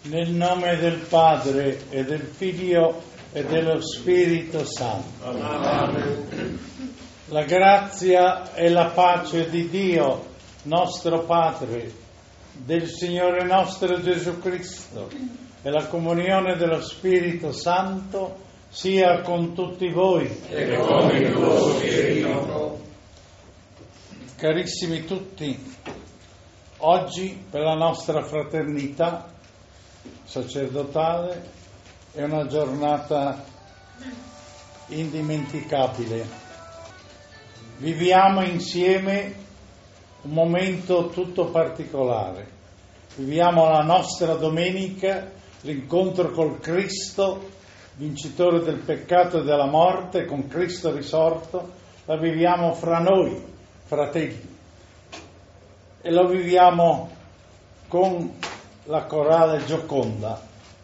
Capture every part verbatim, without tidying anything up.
Nel nome del Padre e del Figlio e dello Spirito Santo. Amen. La grazia e la pace di Dio, nostro Padre, del Signore nostro Gesù Cristo e la comunione dello Spirito Santo sia con tutti voi. E con il tuo spirito. Carissimi tutti, oggi per la nostra fraternità sacerdotale è una giornata indimenticabile. Viviamo insieme un momento tutto particolare. Viviamo la nostra domenica, l'incontro col Cristo, vincitore del peccato e della morte, con Cristo risorto. La viviamo fra noi, fratelli, e lo viviamo con la corale Gioconda,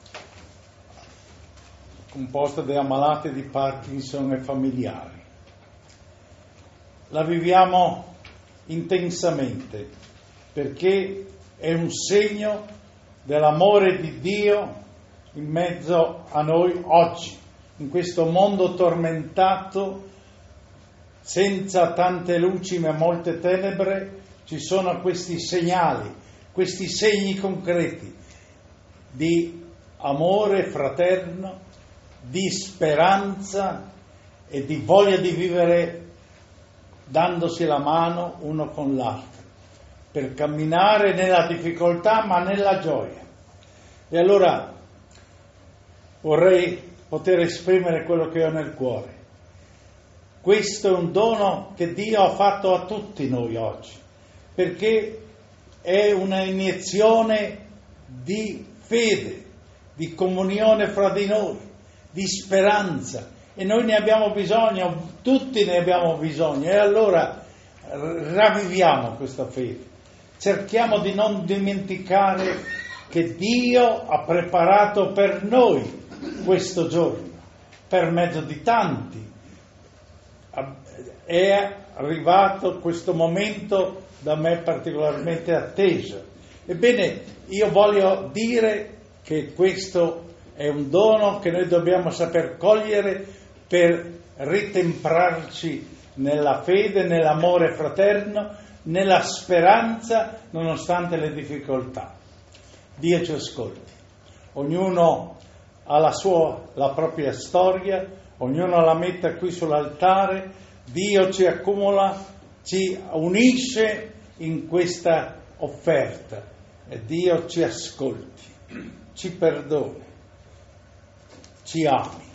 composta da ammalati di Parkinson e familiari. La viviamo intensamente perché è un segno dell'amore di Dio in mezzo a noi oggi, in questo mondo tormentato, senza tante luci ma molte tenebre. Ci sono questi segnali, questi segni concreti di amore fraterno, di speranza e di voglia di vivere dandosi la mano uno con l'altro, per camminare nella difficoltà ma nella gioia. E allora vorrei poter esprimere quello che ho nel cuore. Questo è un dono che Dio ha fatto a tutti noi oggi, perché è una iniezione di fede, di comunione fra di noi, di speranza, e noi ne abbiamo bisogno, tutti ne abbiamo bisogno, e allora ravviviamo questa fede, cerchiamo di non dimenticare che Dio ha preparato per noi questo giorno, per mezzo di tanti. È arrivato questo momento da me particolarmente atteso. Ebbene, io voglio dire che questo è un dono che noi dobbiamo saper cogliere per ritemprarci nella fede, nell'amore fraterno, nella speranza, nonostante le difficoltà. Dio ci ascolti. Ognuno ha la sua, la propria storia, ognuno la metta qui sull'altare. Dio ci accumula, ci unisce in questa offerta e Dio ci ascolti, ci perdoni, ci ami.